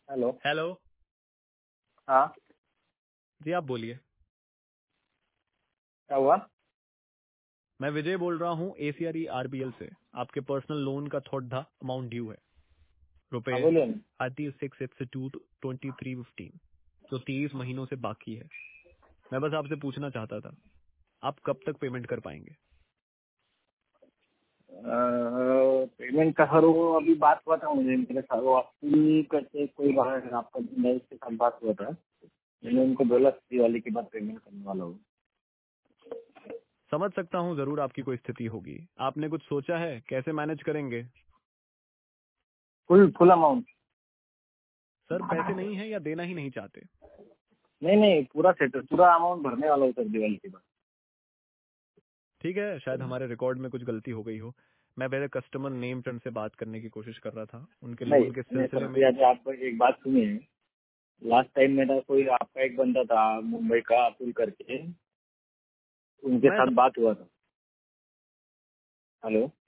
Hello. Hello. हाँ, जी आप बोलिए। क्या हुआ? मैं विजय बोल रहा हूँ ACRE RBL से। आपके पर्सनल लोन का थोड़ा अमाउंट ड्यू है, रुपए हाँ बोलिए ना। 36,682,2315, जो 30 महीनों से बाकी है। मैं बस आपसे पूछना चाहता था, आप कब तक पेमेंट कर पाएंगे? पेमेंट का सर वो अभी बात हुआ था मुझे, मेरे साथ वो आपकी करके कोई बात आपका मैं उसके साथ बात हुआ था। मैंने उनको बोला दिवाली के बाद पेमेंट करने वाला हूँ। समझ सकता हूँ जरूर आपकी कोई स्थिति होगी। आपने कुछ सोचा है कैसे मैनेज करेंगे? Full amount? सर पैसे नहीं है या देना ही नहीं चाहते? नहीं नहीं, पूरा सेट, पूरा अमाउंट भरने वाला हूँ सर दिवाली के बाद। ठीक है, शायद हमारे रिकॉर्ड में कुछ गलती हो गई हो। मैं पहले कस्टमर नेम टर्न से बात करने की कोशिश कर रहा था उनके नहीं लोन के नहीं सर, सिलसिले अभी में। आज आपको एक बात सुनिए। लास्ट टाइम मेरा कोई आपका एक बंदा था मुंबई का, अतुल करके, उनके मैं साथ बात हुआ था। हेलो।